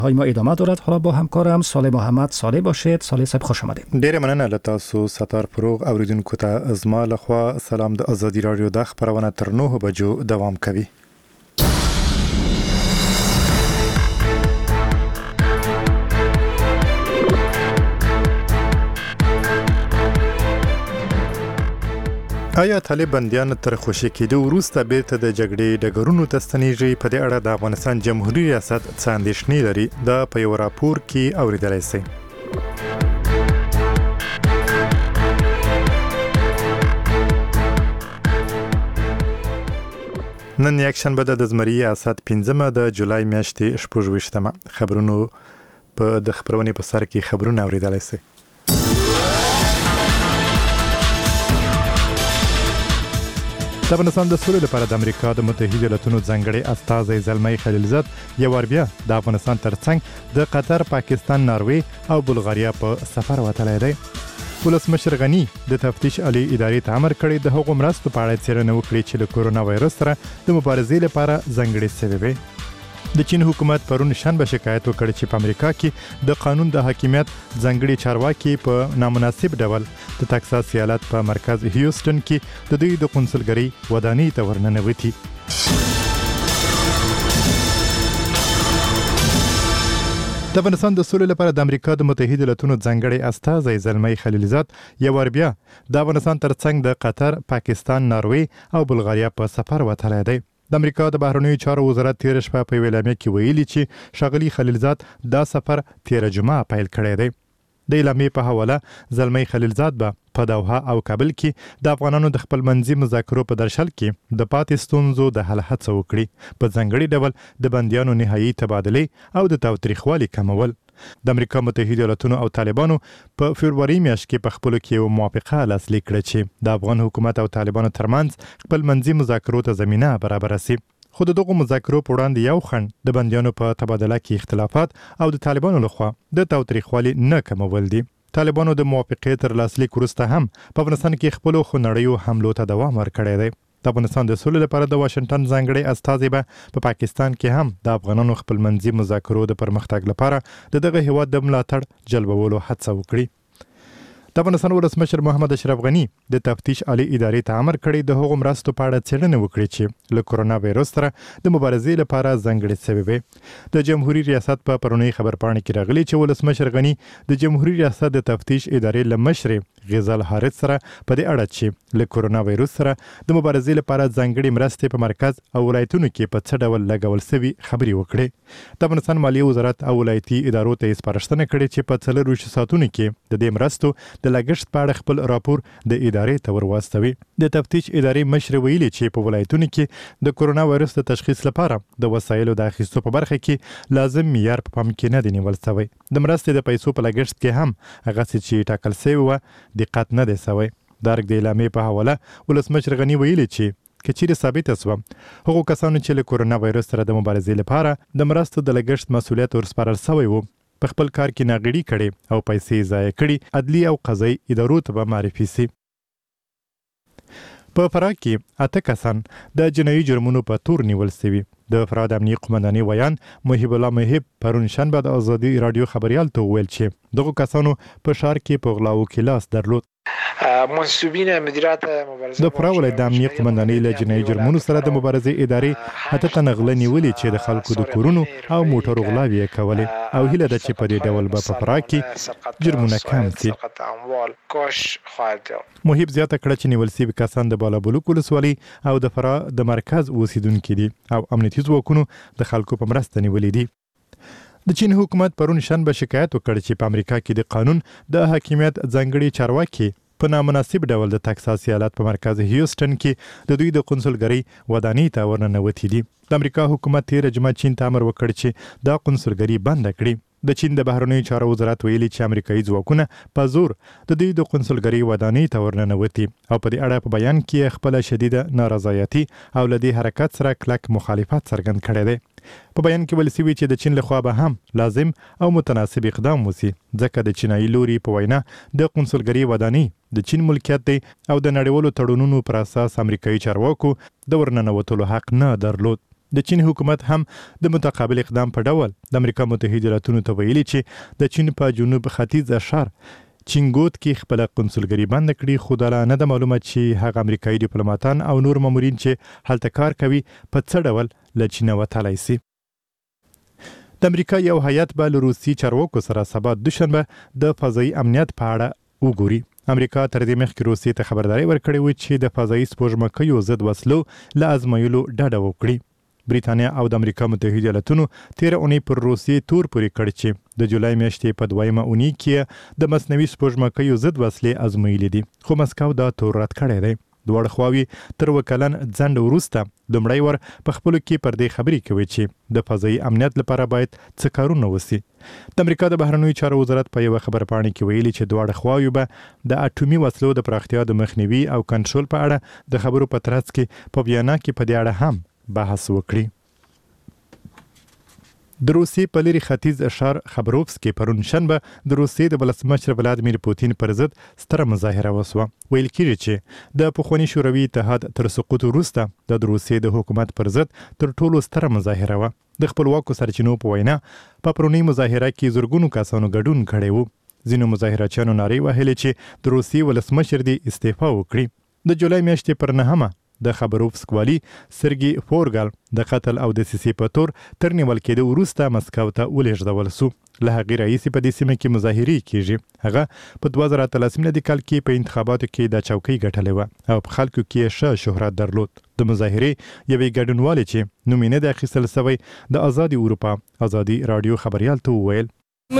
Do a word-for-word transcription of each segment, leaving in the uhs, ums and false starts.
های ما ادامه دارد. حالا با همکارم صالح محمد صالح باشید. صالح صاحب خوش آمدید. ډیره مننه له تاسو ستار پروغ اوریدونکو ته از ما لخوا سلام. د ازادي رادیو د خبرونه تر نهه بجو دوام کوي. آیا طالب بندیان تر خوشی کېدو وروسته بیرته د جګړې ډګرونو ته ستنیږي؟ په دې اړه د افغانستان جمهوریت ریاست څه اندېښنې لري؟ دا په یو راپور کې اورېدلی شئ. نن یکشنبه ده، د زمري اسد پنځمه د جولای میاشتې شپږ ویشتمه. خبرونو په د خبرونې په سر کې خبرونه اورېدلی شئ. د افغانستان د سولې لپاره د امریکا د متحده ایالاتونو ځانګړي استازی زلمی خلیلزاد یو وار بیا د افغانستان ترڅنګ د قطر، پاکستان، ناروې او بلغاریا په سفر وتلی دی. ولسمشر غني د تفتیش عالی ادارې ته امر کړی د هغو مرستو په اړه څېړنه وکړي چې له کورونا وایرس سره د مبارزې لپاره ځانګړي شوې وي. د چین حکومت پرون شنبه شکایت وکړ چې په امریکا کې د قانون د حاکمیت ځانګړي چارواکي په نامناسب ډول د تکساس ایالت په مرکز هیوستن کې د دوی د قونسلګرۍ ودانۍ ته ورننوتي. د افغانستان د سولې لپاره د امریکا د متحده ایالاتونو ځانګړي استازی زلمی خلیلزاد یو وار بیا د افغانستان ترڅنګ د قطر، پاکستان، ناروې او بلغاریا په سفر وتلی دی. د امریکا د بهرنیو چارو وزارت تیر شپه په اعلامیه کې ویلي چې ښاغلي خلیلزاد دا سفر تیر جمعه پیل کړی دی. د اعلامیې په حواله زلمی خلیلزاد به په دوحه او کابل کې د افغانانو د خپلمنځي مذاکرو په درشل کې د پاتې ستونزو د حل هڅه وکړي، په ځانګړي ډول د بندیانو نهایي تبادلې او د تاوتریخوالي کمول. د امریکا متحده ایالاتونو او طالبانو په فبروري میاشت کې په خپلو کې یو موافقه لاسلیک کړه چې د افغان حکومت او طالبانو ترمنځ خپلمنځي مذاکرو ته زمینه برابره شي. خو د دغو مذاکرو په وړاندې یو خنډ د بندیانو په تبادله کې اختلافات او د طالبانو لخوا د تاوتریخوالي نه کمول دي. طالبانو د موافقې تر لاسلیک وروسته هم په افغانستان کې خپلو خونړیو حملو ته دوام ورکړی دی. د افغانستان د سولې لپاره د واشنگټن ځانګړي استازی به په پاکستان کې هم د افغانانو خپلمنځي مذاکرو د پرمختګ لپاره د دغه هیواد د ملاتړ جلبولو هڅه وکړي. د افغانستان ولسمشر محمد اشرف غني د تفتیش عالی ادارې ته امر کړی د هغو مرستو په اړه څېړنه وکړي چې له کورونا وایرس سره د مبارزې لپاره ځانګړې شوې وي. د جمهوریت ریاست په پرونۍ خبرپاڼې کې راغلي چې ولسمشر غني د جمهوریت ریاست د تفتیش ادارې له مشرې غزال حارث سره په دې اړه چې له کورونا وایرس سره د مبارزې لپاره ځانګړې مرستې په مرکز او ولایتونو کې په څه ډول لګول شوي خبرې وکړي. د افغانستان مالیې وزارت او ولایتي ادارو ته یې سپارښتنه کړې چې په څلرویشتو ساعتونو کې د دې مرستو د لګښت په اړه خپل راپور د ادارې ته ور واستوي. د تفتیش ادارې مشر ویلي چې په ولایتونو کې د کورونا وایرس د تشخیص لپاره د وسایلو د اخیستو په برخه کې لازم معیار په پام کې نه دی نیول شوی. د مرستې د پیسو په لګښت کې هم هغسې چې ټاکل شوی وه دقت نه دی شوی. د ارګ د اعلامیې په حواله ولسمشر غني ویلي چې که چیرې ثابته شوه هغو کسانو چې له کورونا وایرس سره د مبارزې لپاره د مرستو د لګښت مسؤلیت ورسپارل شوی و، په خپل کار کې ناغېړي کړي او پیسې ضایع کړي، عدلي او قضایي ادارو ته به معرفي شي. په فراه کې اته کسان د جنایي جرمونو په تور نیول شوي. د فراه د امنیې قومندانۍ ویان محب الله محب پرون شنبه د ازادي راډیو خبریال ته وویل چې دغو کسانو په ښار کې په غلاو کې لاس درلود. منصوبین مدیریت مبارزه د فراه ولایت د امنیې قومندانۍ له جنایي جرمونو سره د مبارزې ادارې اته تنه غله نیولي چې د خلکو د کورونو او موټرو غلاوې یې کولې او هیله ده چې په دې ډول به په فراه کې جرمونه کم شي. محب زیاته کړه چې نیول شوي کسان د بالابلوک ولسوالۍ او د فراه د مرکز اوسیدونکي دي او امنیتي ځواکونو د خلکو په مرسته نیولي دي. د چین حکومت پرون شنبه شکایت وکړ چې په امریکا کې د قانون د حاکمیت ځانګړي چارواکي په نامناسب ډول د تکساس ایالت په مرکز هیوستن کې د دوی د قونسلګرۍ ودانۍ ته ورننوتي دي. د امریکا حکومت تیر جمعه چین ته امر وکړ چې دا قونسلګرۍ بنده کړي. د چین د بهرنیو چارو وزارت ویلي چې امریکایي ځواکونه په زور د دوی د قونسلګرۍ ودانۍ ته ورننوتي او په دې اړه په بیان کې خپله شدیده نارضایتي او له دې حرکت سره کلک مخالفت څرګند کړی دی. په بیان کې ویل شوي چې د چین لخوا به هم لازم او متناسب اقدام وشي ځکه د چینایي لوري په وینا د قونسلګرۍ ودانۍ د چین ملکیت دی او د نړیوالو تړونونو پر اساس امریکایي چارواکو د ورننوتلو حق نه درلود. د چین حکومت هم د متقابل اقدام په ډول د امریکا متحده ایالاتونو ته ویلي چې د چین په جنوب ختیځ اشار چینګوت کې خپل قنصلګری بند کړي، خو دا نه د معلومه چې هغه امریکایي ډیپلوماټان او نور مامورین چې هلته کار کوي په څه ډول له چین وتلی سي. د امریکا یو هیئت به له روسي چارواکو سره سبا دوشنبه د فضایي امنیت په اړه وګوري. امریکا تر دې مخکې روسیې ته خبرداری ورکړې وه چې د فضایي سپوږمکیو ضد وسلو له ازمایلو ډډه وکړي. بریتانیا او د امریکا متحده ایالاتونو تیر اونۍ پر روسیې تور پورې کړ چې د جولای میاشتې په دویمه اونۍ کې د مصنوعي سپوږمکیو ضد وسلې ازمایلې دي، خو مسکو دا تور رد کړی دی. دواړه خواوې تر وکلن ځنډ وروسته لومړی ور په خپلو کې پر دې خبرې کوي چې د فضایي امنیت لپاره باید څه کارونه وسي. د امریکا د بهرنیو چارو وزارت په یوه خبرپاڼې کې ویلي چې دواړه خواوې به د اټومي وسلو د پراختیا د مخنیوي او کنټرول په اړه د خبرو په ترڅ کې په ویانا کې په دې اړه هم بحث وکړي. د روسیې په لري ختیځ اشار خبروفسکي پرون شنبه د روسیې د ولسمشر ولادیمیر پوتین پر ضد ستره مظاهره وسوه. ویل کېږي چې د پخواني شوروي اتحاد تر سقوط وروسته د روسیې د حکومت پر ضد تر ټولو ستره مظاهره وه. د خپلواکو سرچینو په وینا په پرونی مظاهره کې زرګونو کسانو ګډون کړی وو. ځینو مظاهرچیانو نارې وهلې چې د روسیې ولسمشر دې استعفا وکړي. د جولای میاشتې پر نهمه د خبروفسک والي سرګي فورګال د قتل او د سیسي په تور تر نیول کېدو وروسته مسکو ته ولېږدول سو. له هغې راهیسې په دې سیمه کې مظاهرې کېږي. هغه په دوه زره اتلسم کال کې په انتخاباتو کې د چوکۍ ګټلې وه او په خلکو کې ښه شهرت درلود. د مظاهرې یوې ګډونوالې چې نوم یې نه دی اخیستل سوی د ازادي اروپا ازادي رادیو خبریال ته وویل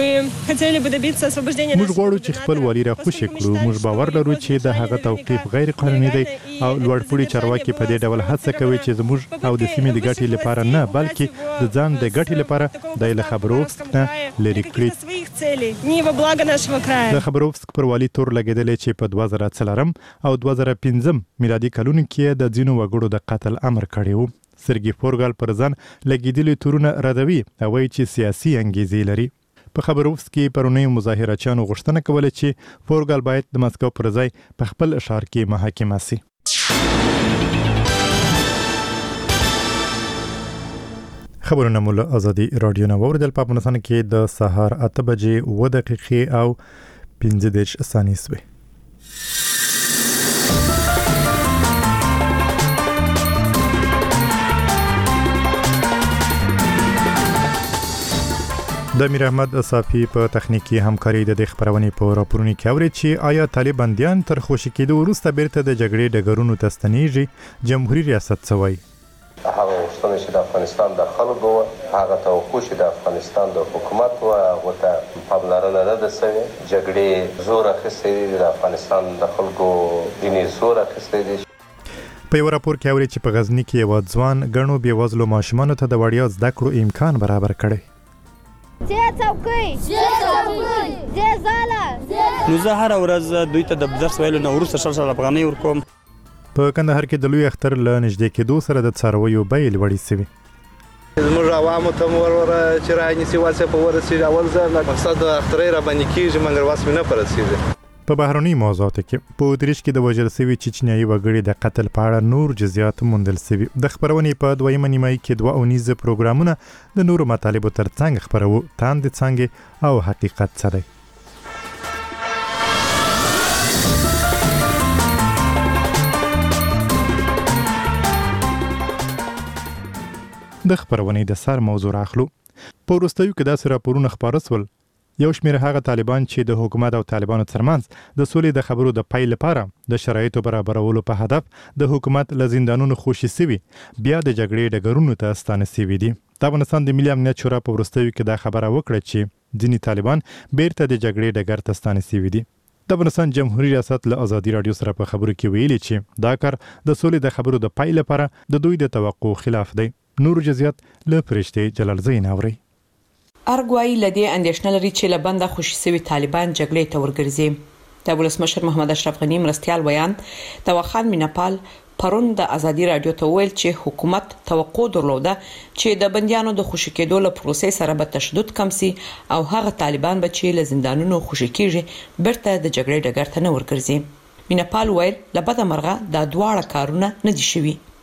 موږ غواړو چې خپل والي را خوشي کړو. موږ باور لرو چې د هغه توقیف غیر قانوني دی او لوړپوړي چارواکي په دې ډول هڅه کوي چې زموږ او د سیمې د ګټې لپاره نه بلکې د ځان د ګټې لپاره د خبروفسک نه لرې کړي. د خبروفسک پر والي تور لګېدلی چې په دوه زره څلورم او دوه زره پنځم میلادي کلونو کې د ځینو وګړو د قتل امر کړی و. سرګي فورګال پر ځان لګېدلي تورونه ردوي او وایي چې سیاسي انګیزې لري. په خبروفسکي پرونی مظاهرچیانو غوښتنه کوله چې فورګال باید د مسکو پر ځای په خپل ښار کې محاکمه سي. خبرونه مو له ازادي رادیو نه واوریدل. په افغانستان کې د سهار اته بجې اووه دقیقې او پنځه دېرش ثانیې سوې. د امیر احمد صافی په تخنیکی همکاري د خبرونې په راپورونو کې اوري چې آیا طالباندیان تر خوشی کېدو وروسته بیرته د جګړې ډګرونو ته ستنېږي. جمهوریت ریاست څه وایي؟ هغه وختونه چې د افغانستان د خلکو هغه توقع چې د افغانستان د حکومت او هغه ته پاملرنه نه ده شوې. جګړې زور اخیستی د افغانستان د خلکو دیني زور اخیستی دی. په یو راپور کې اوري چې په غزنی کې یو ځوان ګڼو بېوزلو ماشومانو ته د وړیا زده کړو امکان برابر کړی. زه څوکۍ زه څوکۍ زه زاله نو زه هر ورځ دوی ته د درس ویلو نه وروسته شل شل افغانۍ ورکوم. په کندهار کې د لوی اختر له نږدې کېدو سره د څارویو بیې لوړې سوي. زموږ عوامو ته مو ور چې رانیسي واسه په ورسېږي. اول ځل مقصد د اخترۍ را باندې کېږي مګر واس مې نه پرسېږي. په بهرني موضوعاتو کې په اتریش کې د وژل شوي چچنیایي وګړي د قتل په اړه نور جزئیات موندل شوي. د خبرونې په دویمه نیمایي کې دوه اونیزه پروګرامونه د نورو مطالبو ترڅنګ خبرو تاندې څنګه او حقیقت څه دی. د خبرونې د سر موضوع راخلو. په وروستیو کې داسې راپورونه خپاره شول یو شمېر هغه طالبان چې د حکومت او طالبانو ترمنځ د سولې د خبرو د پای لپاره د شرایطو برابرولو په هدف د حکومت له زندانونو خوشي سوي بیا د جګړې ډګرونو ته ستانه سوي دي. د افغانستان د ملي امنیت شورا په وروستیو کې دا خبره وکړه چې ځینې طالبان بیرته د جګړې ډګر ته ستانه سوي دي. د افغانستان جمهوریت ریاست له ازادي رادیو سره په خبرو کې ویلي چې دا کار د سولې د خبرو د پای لپاره د دوی د توقع خلاف دی. نور جزئیات له فرشتي جلال زین اوري. ارګوای لدی اندیشنل لري چې لبنده خوشي سوي طالبان جګړې ته ورګرځي. د ولسمشر محمد اشرف غنی مرستيال ویان توخان مینپال پرون د ازادي رادیو ته ویل چې حکومت توقع درلوده چې د بنديانو د خوشي کېدو له پروسې سره به تشدد کم سي او هغه طالبان به چې له زندانونو خوشي کیږي برته د جګړې ډګر ته نه ورګرځي. مینپال ویل لبده مرغه د دواړه کارونه نه دي شوي.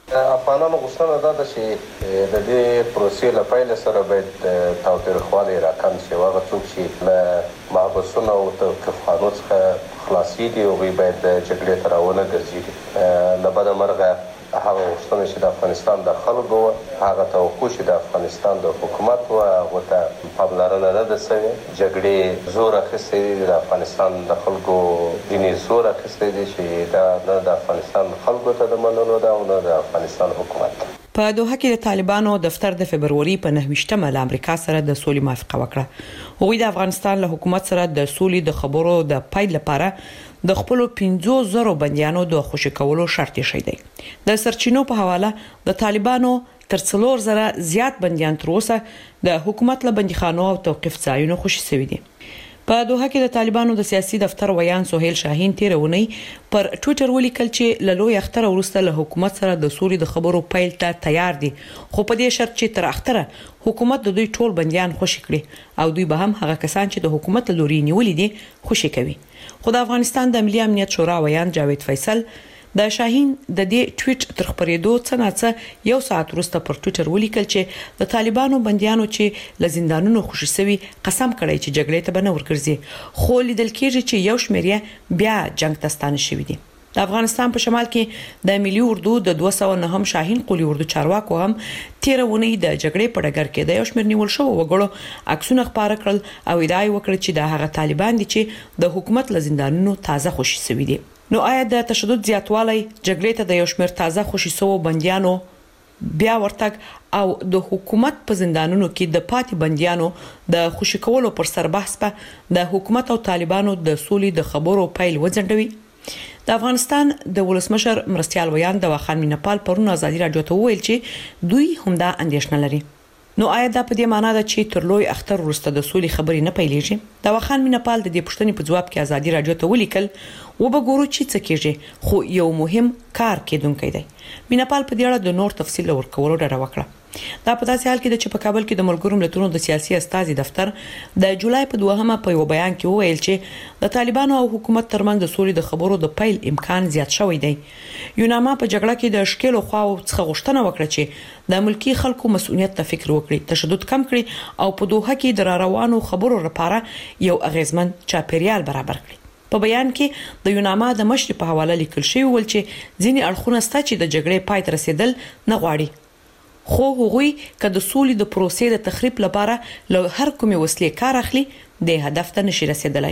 افغانانو غوښتنه دا ده چې د دې پروسې له پیل سره باید تاوتریخوالی راکم شي. هغه څوک چې له محبسونو او توقیفخانو څخه خلاصېږي هغوی باید جګړې ته راونه ګرځېږي. له بده مرغه هغه غوښتنه چې د افغانستان د خلکو هغه توقع چې د افغانستان د حکومت و هغه ته پاملرنه نه ده شوې. جګړې زور اخیستی دی د افغانستان د خلکو ځینې زور اخیستی دی چې دا نه د افغانستان خلکو ته د منلو ده او نه د افغانستان حکومت ته. په دوحه کې د طالبانو دفتر د فبرवरी په نهه له امریکا سره د سولې موافقه وکړه. هغوی د افغانستان له حکومت سره د سولې د خبرو د پیل لپاره د خپل پنځه زره بنديانو د خوشی کولو شرط شې دی. د سرچینو په حواله د طالبانو تر څلور زره زیات بنديان تر اوسه د حکومت له بنديخانو او توقيف ځایونو خوشی شوی دي. په دوحه کې د طالبانو د سیاسي دفتر ویان سهیل شاهین تیرونی پر ټوئیټر ولیکل چې له لوی اختر ورسته له حکومت سره د سولې د خبرو پیل ته تیار دي، خو په دې شرط چې تر اختره حکومت د دوی ټول بنديان خوشی کړي او دوی به هم هغه کسان چې د حکومت لوري نیولې دي خوشی کوي. خو د افغانستان د ملي امنیت شورا ویان جاوید فیصل د شاهین د دې ټویټ تر خبرېدو څه نه یو ساعت وروسته پر ټوئیټر ولیکل چې د طالبانو بنديانو چې له زندانونو خوشی شوی قسم کړی چې جګړې ته به نه ورګرځي، خو لیدل کېږي چې یو شمیرې بیا جنگ ته ستانه شوی دي. د افغانستان په شمال کې د ملي اردو د دوه سوه نهم شاهین قولي اردو چارواکو هم تیرونی د جګړې په ډګر کې د یو شمیر نیول شو وګړو عکسونه خبره کړل او ادعا وکړه چې د هغه طالبان دي چې د حکومت له زندانونو تازه خوشی شوی دي. نو آیا د تشدد زیاتوالی جګړې ته د یو شمیر تازه خوشی سو بنديانو بیا ورتګ او د حکومت په زندانونو کې د پاتې بنديانو د خوشی کولو پر سر بحث په د حکومت او طالبانو د سولې د خبرو پیل وځنډوي؟ د افغانستان د ولسمشر مرستیال ویان د واخان مینپال پرون ازادي رادیو ته ویل چې دوی همدا اندیشنه لري. نو آیا دا په دې معنی ده چې تر لوی اختر وروسته د سولې خبرې نه پیلېږي؟ د واخان مینپال د دې پوښتنې په جواب کې ازادي رادیو ته ولیکل و به ګورو چې څه کېږي، خو یو مهم کار کېدونکی دی. مینپال په دې اړه د نور تفصیل ورکولو ډاډه وکړه. دا په داسې حال کې د چې په کابل کې د ملګرو ملتونو د سیاسي استازي دفتر د جولای په دوهمه په یو بیان کې وویل چې د طالبانو او حکومت ترمنځ د سولې د خبرو د پیل امکان زیات شوی دی. یوناما په جګړه کې د شکل خواو څخه غوښتنه وکړه چې د ملکی خلکو مسؤلیت ته فکر وکړي، تشدد کم کړي او په دوحه کې د روانو خبرو لپاره یو اغیزمن چاپیریال برابر کړي. په بیان کې د یوناما د مشر په حواله لیکل شوی ول چې ځینې اړخونه ستا چې د جګړې پای ته رسیدل نه غواړي، خو هغوی که د سولې د پروسې د تخریب لپاره له هر کومې وسلې کار اخلي د هدف ته نشي رسیدلای.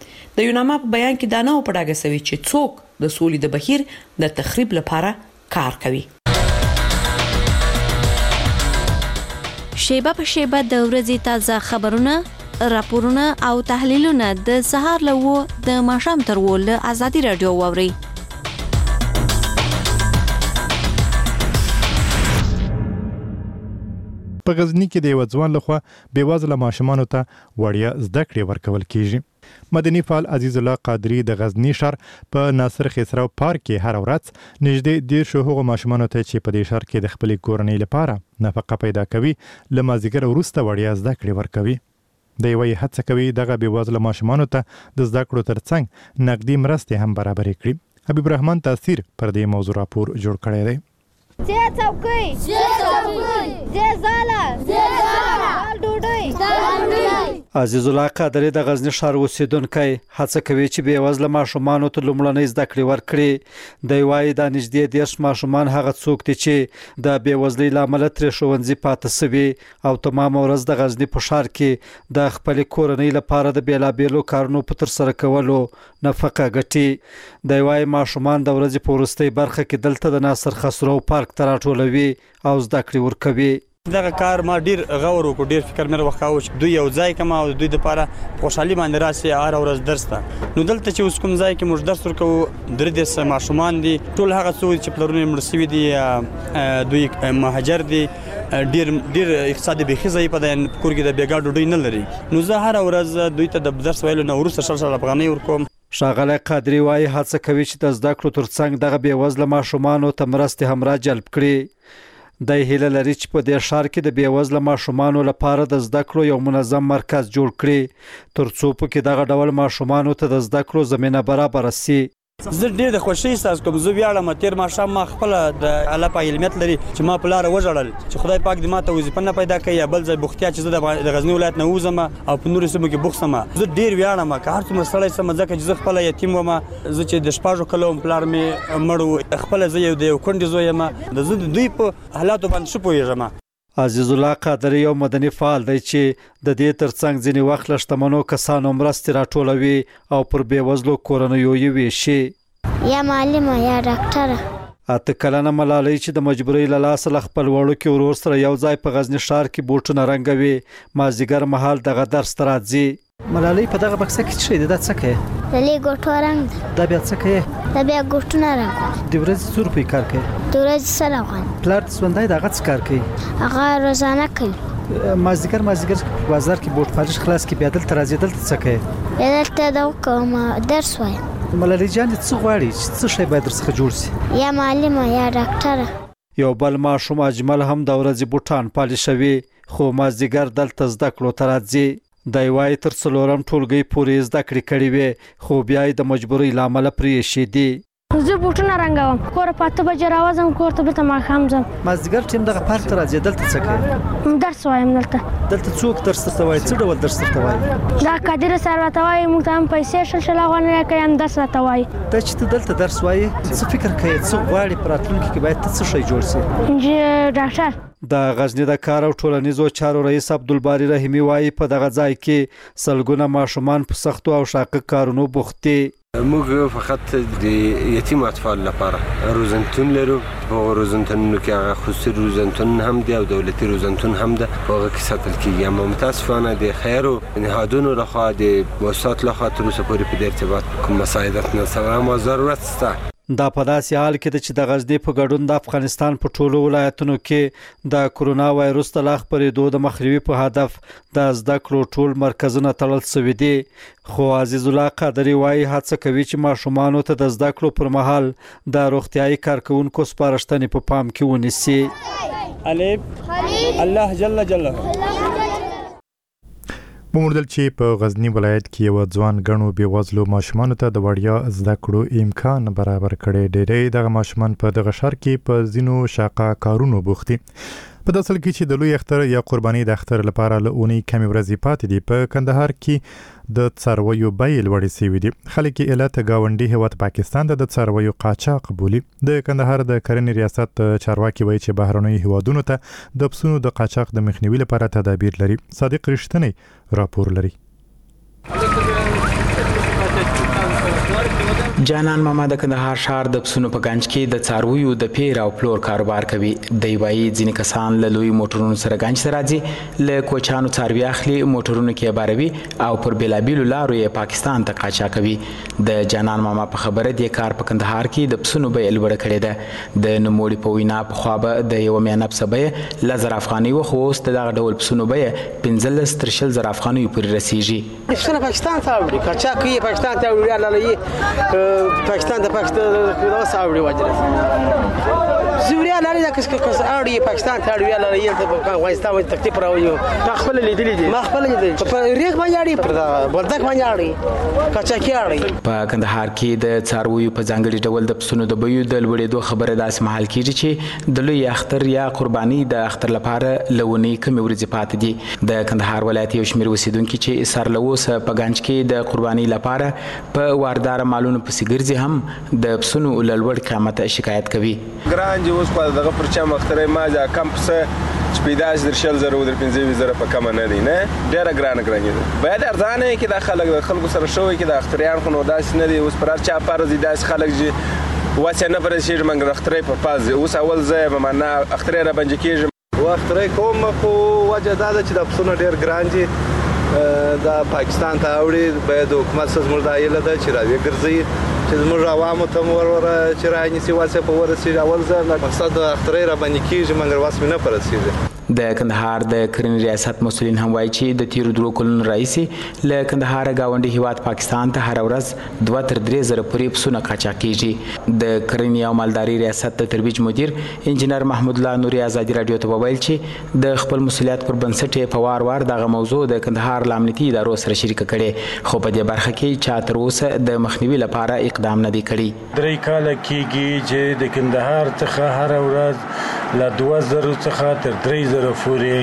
د یوناما په بیان کې دا نه و په ډاګه شوی چې څوک د سولې د بهیر د تخریب لپاره کار کوي. شیبه په شیبه د ورځې تازه خبرونه، راپورونه او تحلیلونه د سهار له و د ماښام تر و له ازادي رادیو واوري. په غزنی کې د یو ځوان لخوا بېوزله ماشومانو ته وړیا زده کړې ورکول کیږي. مدني فعال عزیز الله قادری د غزنی شهر په ناصر خسرو پارک کې هر ورځ نږدې دېرشو هغو ماشومانو ته چې په دې شهر کې د خپلې کورنۍ لپاره نفقه پیدا کوي له مازدیګر وروسته وړیا زده کړې ورکوي. د یوې هڅه کوي دغه بېوزله ماشومانو ته د زده کړو ترڅنګ نقدي مرستې هم برابرې کړي. حبیب الرحمن تاثیر پر دې موضوع راپور جوړ کړی دی. زه څوکۍ زه څوکۍ زه زاله زه زاله ډوډۍ ډوډۍ عزیز الله قادری د غزنی ښار اوسیدونکی هڅه کوي چې بېوزله ماشومانو ته لومړنۍ زده کړې ورکړي. دی وایي دا نږدې دېرش ماشومان هغه څوک دي چې د بېوزلۍ له امله ترې ښوونځي پاته سوي او تمامه ورځ د غزني په ښار کې د خپلې کورنۍ لپاره د بېلابېلو کارونو په ترسره کولو نفقه ګټي. دی وایي ماشومان د ورځې په وروستۍ برخه کې دلته د ناصر خسرو پارک ته راټولوي او زده کړې ورکوي. دغه کار ما ډیر غور وکړ، ډیر فکر مې وکاو چې دوی یو ځای کما او دوی د لپاره خوشحالي باندې راسي هر ورځ درس ته. نو دلته چې اوس کوم ځای کې موږ درس ورکو درې د ماشومان دي، ټول هغه څو چې پلرونه مړ شوي دي، دوی مهاجر دي، ډیر ډیر اقتصادي بېخي په د کور کې د بیګا ډوډۍ نه لري. نو زه هر ورځ دوی ته د درس ویلو نه وروسته شل شل افغانۍ ورکوم. ښاغلی قادری وایي هڅه کوي چې د زده کړو ترڅنګ دغه بېوزله ماشومانو ته مرستې هم را جلب کړي. دی هیله لري چې په دې ښار کې د بېوزله ماشومانو لپاره د زده کړو یو منظم مرکز جوړ کړي تر څو پکې دغه ډول ماشومانو ته د زده کړو زمینه برابره سي. زه ډېر د خوښۍ احساس کوم. زه ویاړم تېر ماښام ما خپله د الله پاک علمیت لري چې ما په لاره وژړل چې خدای پاک دې ما ته وظیفه نه پیدا کړي یا بل ځای بوختیا چې زه د غزني ولایت نه ووځم او په نورو سیمو کې بوخت شم. زه ډېر ویاړم که هر څومره ستړی شم ځکه چې زه خپله یتیم وم. زه چې د شپږو کلو وم پلار مې مړ و. خپله زه یو د یو کونډې زوی یم. زه د دوی په حالاتو باندې ښه پوهېږم. عزیز الله قادری یو مدني فعال دی چې د دې ترڅنګ ځینې وخت له شتمنو کسانو مرستې راټولوي او پر بېوزلو کورنیو یې ویشي. یا معلمه یا ډاکټره. اته کلنه ملالۍ چې د مجبورۍ له لاسه له خپل وړوکي ورور سره یو ځای په غزني ښار کې بوټونه رنګوي، مازدیګر مهال دغه درس ته راځي. ملالۍ په دغه بکسه کې څه شی دی؟ دا څه کوي؟ د لیګوټو رنګ دی. دا بیا څه کوي؟ دا بیا ګوټونه رنګوي. د ورځې څو روپۍ کار کوي؟ د ورځې سل افغان. پلار دې ژوندی دی، هغه څه کار کوي؟ هغه روزانه کوي. مازدیګر مازدیګر په بازار کې بوټ پالش خلاص کې بیا دلته راځي. دلته څه کوي؟ بیا دلته د کوم درس وایم. ملالۍ جان څه غواړي چې څه شی باید درڅخه جوړ شي؟ یا معلمه یا ډاکټره. یو بل ماشوم اجمل هم د ورځې بوټان پالشوي خو مازدیګر دلته زده کړو ته راځي. دی وایي تر څلورم ټولګۍ پورې زده کړې کړې وې خو بیا یې د مجبورۍ له امله پرې ایښې دي. زه بوټونه رنګوم، کور په اته بجې راوځم، کور ته بېرته ماښام ځم. مازدیګر ټیم دغه پارک ته راځي، دلته څه کوي؟ درس وایم. دلته دلته څوک درس درته وایي؟ څه ډول درس درته وایي؟ دا قادر صاحب راته وایي موږ ته هم پیسې شل شل افغانۍ راکوي، هم درس راته وایي. دا چې ته دلته درس وایي څه فکر کوې؟ څه غواړې په راتلونکي کې باید ته څه شی جوړ شي؟ ډاکټر. د غزني د کار او ټولنیزو چارو رئیس عبدالباري رحیمي وایي په دغه ځای کې سلګونه ماشومان په سختو او شاقه کارونو بوخت دي. موږ فقط د یتیم اطفال لپاره روزنتون لرو. په روزنتونونو کې هغه خصوصي روزنتون هم دی او دولتي روزنتون هم ده. په هغه کې ساتل کېږي. اما متاسفانه د خیرو نهادونو لخوا د مؤسسات لخوا تر اوسه پورې په دې ارتباط کوم مساعدت نه شوی. اما ضرورت شته. دا په داسې حال کې ده چې د غزني په ګډون د افغانستان په ټولو ولایتونو کې د کرونا وایرس د لا خپرېدو د مخنیوي په هدف د زده کړو ټول مرکزونه تړل شوي دي. خو عزیز الله قادری وایي هڅه کوي چې ماشومانو ته د زده کړو پر مهال د روغتیايي کارکوونکو سپارښتنې په پام کې ونیسي. الف الله جل جلاله. وموندل چې په غزنی ولایت کې یو ځوان غنو بېوزلو ماشومانو ته د وړیا زده کړو امکان برابر کړي. ډېری دغه ماشومان په دغه ښار کې په ځینو شاقه کارونو بوخت دي. په داسې کې چې د لوی اختر یا قرباني د اختر لپاره له اونۍ کمې ورځې پاتې دي. په کندهار کې د څارویو بیې لوړې شوي دي. خلک یې علت ګاونډي هیواد پاکستان ته د څارویو قاچاق بولي. د کندهار د کرنې ریاست چارواکي وایي چې بهرنیو هیوادونو ته د پسونو د قاچاق د مخنیوي لپاره تدابیر لري. صادق رښتینی راپور لري. جانان ماما د کندهار ښار د پسونو په ګنج کې د څارویو د پیر او پلور کاروبار کوي. دی وایي ځینې کسان له لوی موټرونو سره ګنج ته راځي، له کوچانو څاروي اخلي، موټرونو کې باروي او پر بېلابېلو لارو یې پاکستان ته قاچا کوي. د جانان ماما په خبره دې کار په کندهار کې د پسونو بیه لوړه کړې ده. د نوموړي په وینا پخوا به د یوه میانه پسه بیه لس زره افغانۍ وه، خو اوس د دغه ډول پسونو بیه پنځلس تر شل زره افغانیو پورې رسیږي. پسونه پاکستان ته وړي، قاچاق کوي پاکستان ته وړي، لاله پاکستان د پاکستان د ساوړي وجره زوریا لري د کس کس اړي پاکستان ته اړي لري ته په افغانستان باندې تکلیف راوړي. ما خپل لیدلې دي، ما خپل لیدلې په ریګ باندې اړي پر بلدک باندې اړي قاچاقي اړي. په کندهار کې د څارویو په ځانګړي ډول د پسونو د بیو د لوړېدو خبره داسې مهال کېږي چې د لوی اختر یا قرباني د اختر لپاره له اونۍ کمې ورځې پاتې دي. د کندهار ولایت یو شمېر اوسېدونکي چې سر له اوسه په ګنج کې د قرباني لپاره په وارداره مالونو پسې ګرځي هم د پسونو له لوړ قیمته شکایت کوي. ګران چې اوس په دغه پرچم اخترې ما جا کم پسه چې پیدا شي در شل زره او در پنځه ویشت زره په کمه نه دی، نه ډېره ګرانه ګرانې ده. باید ارزانه وي چې دا خلک د خلکو سره شوی چې د اختریان خو نو داسې نه دي. اوس پر هر چا فرض دي داسې خلک چې واسې نه پرېږدي موږ د اخترۍ په پاس دي. اوس اول زه یم معنا اخترۍ راباندې کېږم و اخترۍ کوم خو وجه دا ده چې د پسونه ډېر ګران دي. دا پاکستان ته اوړي باید حکومت سره زموږ دا هیله ده چې راویې ګرځوي چې زموږ عوامو ته ور ور چې رانیسي واسه په ورسېږي. اول ځل مقصد د اخترۍ راباندې کېږي مګر واس مې نه پرسېږي. د کندهار د کرنې ریاست مسولین هم وایي چې د تیرو درو کلونو راهیسې له کندهار گاونډي هیواد پاکستان ته هر ورځ دوه تر درې زره پورې پسونه قاچاق کیږي. د کرنې او مالداري ریاست د ترویج مدیر انجینر محمود الله نوري ازادي رادیو ته وویل چې د خپل مسولیت پر بنسټ په وار وار دغه موضوع د کندهار امنیتي ادارو سره شریک کړي، خو په دې برخه کې چا تر اوسه د مخنیوي لپاره اقدام نه دی کړی. درې کاله کېږي چې د کندهار څخه هر ورځ له دوه زره څخه تر درې زره پورې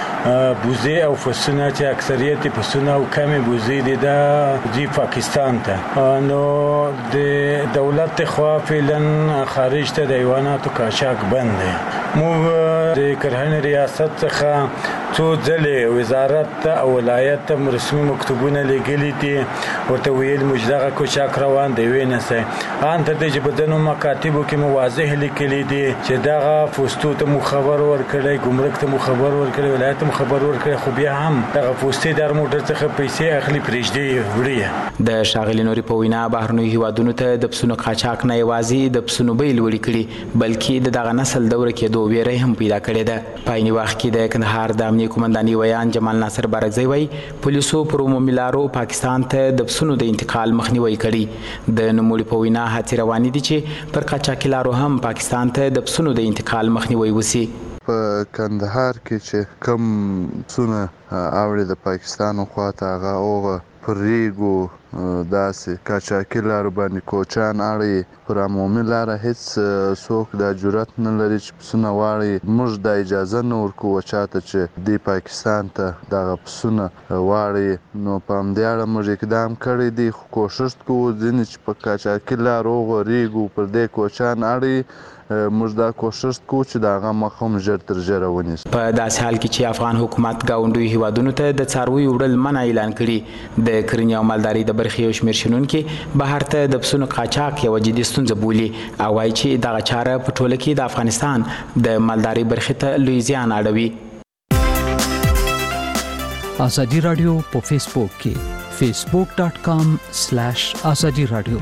بوزي او فسونه چې اکثریت فسونه او کمی بوزي دي د پاکستان ته، نو د دولت خوا فعلا خارج ته د حیواناتو قاچاق بند دی. موږ د کرهنې ریاست څخه څو ځلې وزارت ته او ولایت ته رسمي مکتوبونه لیږلي دي، ورته ویل موږ دغه قاچاق روان دی ونیسئ. ان تر دې چې په ځینو مکاتبو کې مو واضح لیکلي دي چې دغه پوسټو ته مو خبر ورکړی، ګمرک ته مو خبر ورکړی، ولایت ته مو خبر ورکړی، خو بیا هم دغه پوسټې در موټر څخه پیسې اخلي پرېږدي وړي. د ښاغلي نوري په وینا بهرنیو هیوادونو ته د پسونو قاچاق نه یوازې د پسونو بیې لوړې کړي بلکې د دغه نسل د ورکېدو ویره هم پیدا کړې ده. په عیني وخت کې د کندهار د امنیه قومنداني ویان جمال ناصر بارکزی وایي پولیسو پر عمومي لارو پاکستان ته د پسونو د انتقال مخنیوی کړي. د نوموړي په وینا هڅې روانې دي چې پر قاچاقي لارو هم پاکستان ته د پسونو د انتقال مخنیوی وشي. په کندهار کې چې کم پسونه اوړي د پاکستان خواته هغه اوغه پر ریګو داسې قاچاقي لارو باندې کوچان اړي، پر عمومي لاره هیڅ څوک دا جرأت نه لري چې پسونه واړي. موږ دا اجازه نه ورکوو چاته چې دی پاکستان ته دغه پسونه واړي، نو په همدې اړه موږ اقدام کړی دی، خو کوښښ کوو ځینې چې په قاچاقي لارو ریګو پر دې کوچان اړي موږ دا کوښښ کوو چې د هغه مخه هم ژر تر ژره ونیسو. په داسې حال کې چې افغان حکومت ګاونډیو هیوادونو ته د څارویو وړل منع اعلان کړي، د کرنې او مالدارۍ د برخې یو شمېر شنونکي بهر ته د پسونو قاچاق یوه جدي ستونزه بولي او وایي چې دغه چاره په ټوله کې د افغانستان د مالدارۍ برخې ته لوی زیان اړوي. ازادي رادیو په فیسبوک کې فیسبوک ډاټ کام سلیش ازادي رادیو.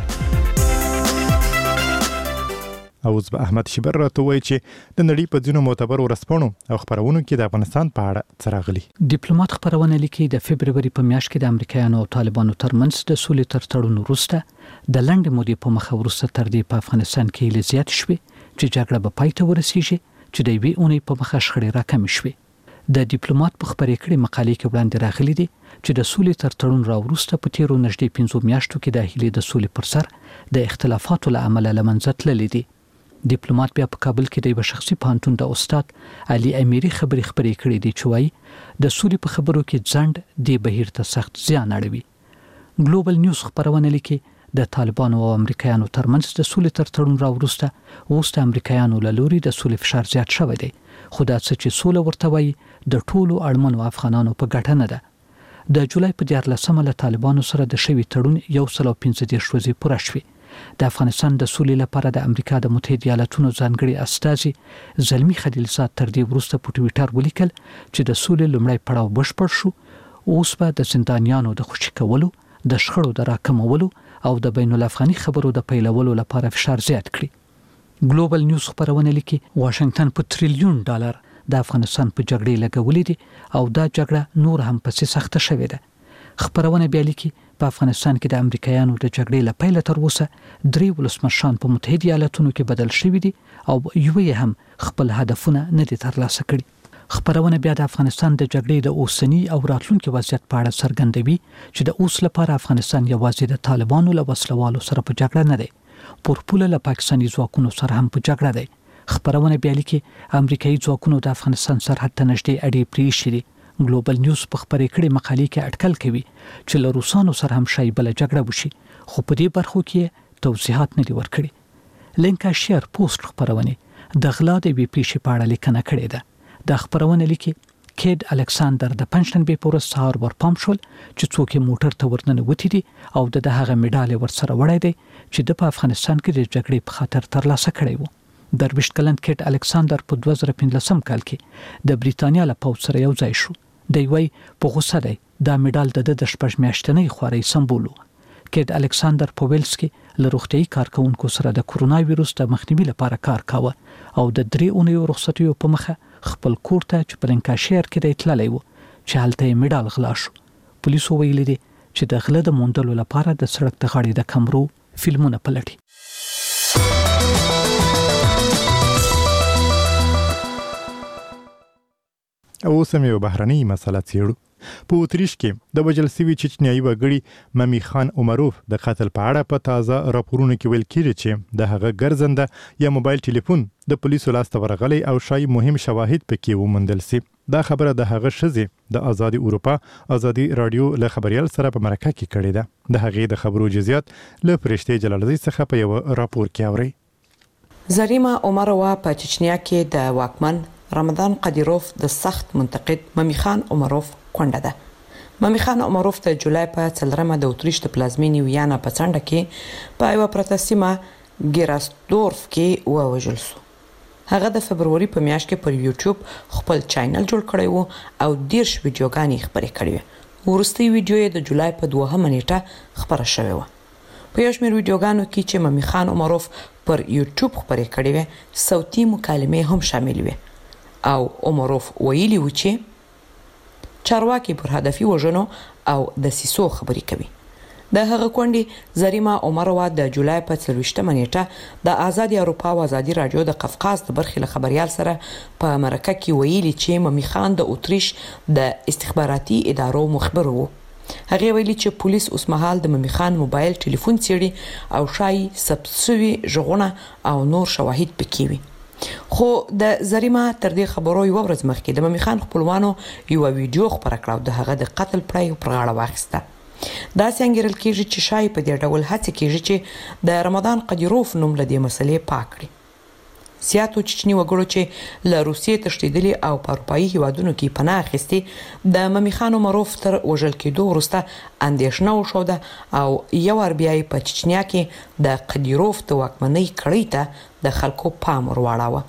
اوس به احمد شبر راته وایي چې د نړۍ په ځینو معتبرو ورځپاڼو او خپرونو کې د افغانستان په اړه څه راغلي. ډیپلوماټ خپرونه لیکي د فبرवरी په میاشت کې د امریکایانو او طالبانو ترمنځ د سولې تر تړون وروسته د لنډې مودې په مخه وروسته تر دې په افغانستان کې هیلې زیات شوې چې جګړه به پای ته ورسیږي، چې د یوې اونۍ په مخه شخړې راکمې شوې. د ډیپلوماټ په خبرې کړې مقالې کې وړاندې راغلي دي چې د سولې تر تړون راوروسته په تیرو نږدې پنځو میاشتو کې د هیلې د سولې پر سر د اختلافاتو له امله له منځه تللې دي. ډیپلوماټ بیا په کابل کې د یو شخصي پوهنتون د استاد علي امیری خبرې خبرې کړې دي چې وایي د سولې په خبرو کې ځنډ د بهیر ته سخت زیان اړوي. ګلوبل نیوز خبرونه لیکي د طالبانو او امریکایانو ترمنځ د سولې تر تړون راوروسته اوس د امریکایانو له لوري د سولې فشار زیات شوی دی، خو دا څه چې سوله ورته وایي د ټولو اړمنو افغانانو په ګټه نه ده. د جولای په دیارلسمه له طالبانو سره د شوي تړون یو سل او پنځه دېرش ورځې پوره شوې. د افغانستان د سولې لپاره د امریکا د متحده ایالاتونو ځانګړي استازي زلمی خلیلزاد تر دې وروسته په ټویټر ولیکل چې د سولې لومړی پړاو بشپړ شو، اوس به د زندانیانو د خوشي کولو، د شخړو د راکمولو او د بین الافغاني خبرو د پیلولو لپاره فشار زیات کړي. ګلوبل نیوز خبرونه لیکي واشنگټن په تریلیون ډالر د افغانستان په جګړې لګولې دي او دا جګړه نور هم پسې سخته شوې ده. خبرونه بیا لیکي په افغانستان کې د امریکایانو د جګړې له پیله تر اوسه درې ولسمشران په متحده ایالاتونو کې بدل شوي دي او یو یې هم خپل هدفونه نه دي ترلاسه کړي. خبرونه بیا د افغانستان د جګړې د اوسنی او راتلونکي وضعیت په اړه څرګندوي چې د اوس لپاره افغانستان یوازې د طالبانو له وسلوالو سره په جګړه نه دی، پورپوله له پاکستاني ځواکونو سره هم په جګړه دی. خبرونه بیا لیکي امریکایي ځواکونو د افغانستان سرحد ته نږدې اډې پرېښې دي. ګلوبل نیوز په خبرې کړې مقالې کې اټکل کوي چې له روسانو سره هم شاید بل جګړه وشي، خو په دې برخو کې توضیحات نه دي ورکړي. لینکاشیر پوسټ خبرونه د غلا د وی پی شي په اړه لیکنه کړې ده. د خبرونه لیکي کېد الکساندر د پنځشنبه په ورځ سهار ورپام شول چې څوک موټر ته ورننه وتی دي او د هغه میډال ورسره وړای دی چې د افغانستان کې د جګړې په خاطر ترلاسه کړی وو. درویشت کلن کېد الکساندر په دوه زره پنځلسم کال کې د بریتانیا له پوځ سره یو ځای شو. دی وای په غوسه دی دا میډال د د شپږ میاشتنۍ خوارۍ سمبول و. کېد الکساندر په ویلز کې له روغتیايي کارکونکو سره د کورونا وایروس د مخنیوي لپاره کار کاوه او د درې اونیو رخصتیو په مخه خپل کور ته چې په لنکاشیر کې د اطلاع لایو چې هلته یې میډال غلا شو. پولیسو ویلي دي چې د غله د موندلو لپاره د سړک د غاړې د کمرو فلمونه پلټي. او سمې بهرنۍ مسله څېړو. په اتریش کې د وژل شوي چچنیایي وګړي ممی خان عمروف د قتل په اړه په تازه راپورونو کې ویل کېږي چې د هغه ګرځنده یا موبایل ټلیفون د پولیسو لاسته ورغلی او شای مهم شواهد پکې وموندل شي. دا خبره د هغه ښځې د آزادي اروپا آزادي رادیو له خبريال سره په مرکه کې کړې ده. د هغې د خبرو جزئیات له فرشتې جلالزی څخه په یو راپور کې اوري. زریما عمروا په چچنیا کې د واکمن رمضان قدیروف د سخت منتقد ممی خان عمروف کونډه ده. ممی خان عمروف د جولای په څلرمه د اتریش د پلازمینې ویانا په څنډه کې په یو پرتسیمه ګیراسدورف کې ووژل شو. هغه د فبروري په میاشت کې پر یوټیوب خپل چینل جوړ کړی وو او دیرش ویډیوګانې خپرې کړې وې. وروستۍ ویډیو یې د جولای په دوهمه نیټه خپره شوې وه. په یو شمېر ویډیوګانو کې چې ممی خان عمروف پر یوټیوب خپرې کړې وې صوتي مکالمې هم شامل وې او عمروف ویلي و چې چارواکي پر هدفي وژنو او د سیسو خبرې کوي. د هغه کونډې زریما عمروا د جولای په څلوېښتمه نیټه د آزادي اروپا او آزادي رادیو د قفقاز د برخې له خبريال سره په مرکه کې ویلي چې ممی خان د اتریش د استخباراتي ادارو مخبر وو. هغه ویلي چې پولیس اوس مهال د ممی خان موبایل ټلیفون څېړي او شای سبسوي ژغونه او نور شواهد پکې وي. خو د زریما تر دې خبرو یو ورځ مخکې د ممی خان خپلوانو یو ویډیو خبره کړو د هغه د قتل پړای پر غاړه واخیسته. دا څنګه کېږي چې شای په دې ډول هڅه کېږي چې د رمضان قدیروف نوم له دې مسلې پاک کړي. سیاتو چچنی وګړو چې له روسیې تښتېدلي او په اروپایي هیوادونو کې پناه اخیستي د ممی خان عمروف تر وژل کېدو وروسته اندېښنه وښوده او یو ور بیا په چچنیا کې د قدیروف د واکمنۍ کړۍ ته د خلکو پام ور واړاوه.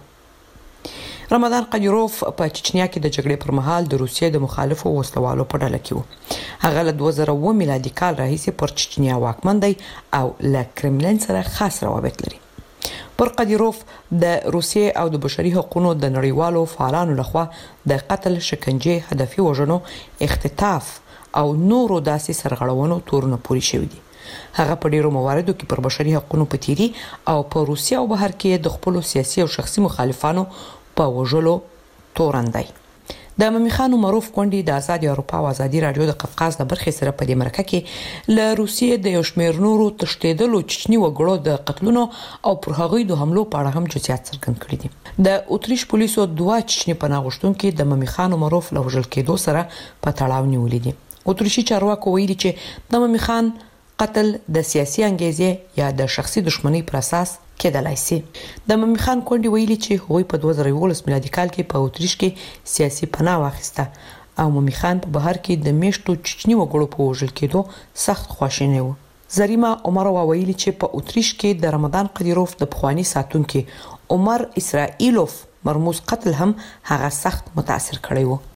رمضان قدیروف په چچنیا کې د جګړې پر مهال د روسیې د مخالفو وسلوالو په ډله کې و. هغه له دوه زره اووه میلادي کال راهیسې پر چچنیا واکمن دی او له کرملین سره خاص روابط لري. پر قدیروف د روسیې او د بشري حقوقو د نړیوالو فعالانو لخوا د قتل، شکنجې، هدفي وژنو، اختطاف او نورو داسې سرغړونو تورونه پوري شوي دي. هغه په ډیرو مواردو کې پر بشري حقوقو په تیری او په روسیه او بهر کې د خپل سیاسي او شخصي مخالفانو په وژلو تورندای. د ممی خان عمروف کونډې د آزادي اروپا او آزادي رادیو د قفقاز د برخې سره په دې مرکه کې له روسیې د یو شمېر نورو تښتېدلو چچني وګړو د قتلونو او پر هغوی د حملو په اړه هم جزئیات څرګند کړي دي. د اتریش پولیسو دوه چچني پناه غوښتونکي د ممی خان عمروف له وژل کېدو سره په تړاو نیولي دي. اتریشي چارواکو ویلي چې د ممی خان قتل د سیاسي انګیزې یا د شخصي دښمنۍ پر اساس کېدلای شي. د ممی خان کونډې ویلي چې هغوی په دوه زره یولس میلادي کال کې په اتریش کې سیاسي پناه واخیسته او ممی خان په بهر کې د میشتو چچني وګړو په وژل کېدو سخت خواشینی و. زریما عمروا ویلي چې په اتریش کې د رمضان قدیروف د پخوانی ساتونکي عمر اسرائیلوف مرموز قتل هم هغه سخت متاثر کړی و.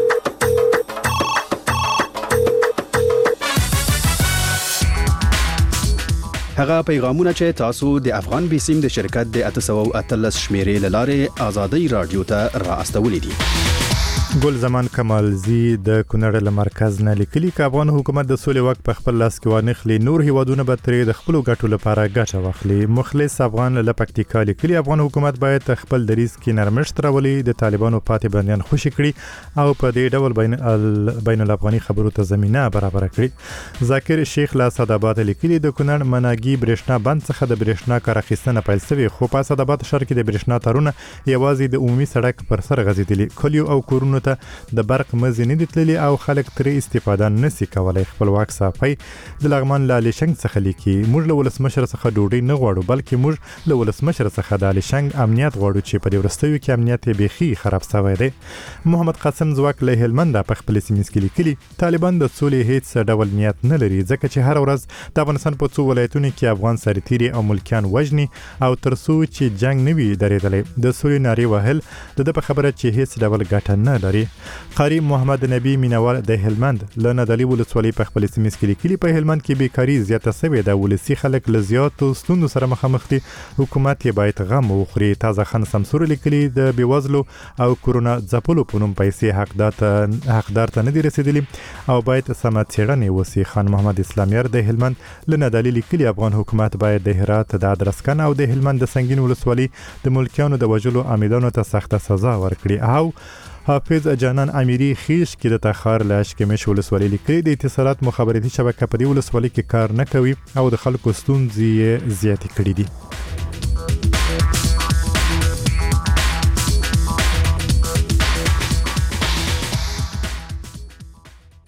هغه پیغامونه چې تاسو د افغان بیسیم د شرکت د اته سوه او اتلس شمیرې لاره آزادي رادیو ته را استولې دي. ګل زمان کمالزی د کونړ له مرکز نه لیکلي چې افغان حکومت د سولې وخت په خپل لاس کې وانخلي، نور هیوادونه به ترې د خپل ګټو لپاره ګټه واخلي. مخلص افغان له پکتیکا لیکلي افغان حکومت باید خپل دریځ کې نرمښت راولي، د طالبانو پاتې بندیان خوشي کړي او په دې ډول بین ال... بین الافغاني خبرو ته زمينه برابر کړي. ذاکر شیخ لا صدابات لیکلي د کونړ مناګي برېښنا بند څخه د برېښنا کار اخیستنه پیل شوې، خو په صدابات شهر کې د برېښنا تارونه یوازې د عمومي سړک پر سر غځېدلي، کلیو او کورونو ته د برق مزي نه دتللي او خلک ترې استفاده نشي کولای. خپلواک صافي د لغمان لالي شنګ څخه لیکي موږ له ولسمشر څخه ډوډۍ نه غواړو، بلکې موږ له ولسمشر څخه د لالي شنګ امنیت غواړو چې په دې ورستیو کې امنیت بيخي خراب شوی دی. محمد قاسم زواک له هلمند په خپل سیمه کې لیکلي طالبان د سولې هیڅ ډول نیت نه لري، ځکه چې هر ورځ د افغانستان په څو ولایتونو کې افغان سرتيري او ملکیان وژني او ترڅو چې جنگ نه وي درېدلی د سولې ناري وهل د په خبره چې هیڅ ډول ګټه نه لري. قاری محمد نبی مینوال د هلمند له ندالي ولسوالۍ په خپل سیمه کې لیکلي په هلمند کې بیکاری زیاته شوې ده، ولسی خلک له زیاتو ستونزو سره مخامخ دي، حکومت یې باید غم وخوري. تازه خان سمسور لیکلي د بیوزلو او کورونا ځپلو په نوم پیسې حقدار حقدار ته نه دي رسیدلي او باید سمه څېړنې وسي. خان محمد اسلامیار د هلمند له ندالي لیکلي افغان حکومت باید د هرات د ادرسکن او د هلمند د سنگین ولسوالۍ د ملکیانو د وژلو عاملانو ته سخته سزا ورکړي. او حافظ جانان امیری خیش کې د تخار لاش کې مش ولسوالۍ لیکلي د اتصالات مخابراتي شبکه په دې ولسوالۍ کې کار نه کوي او د خلکو ستونزې زیاتې کړې دي.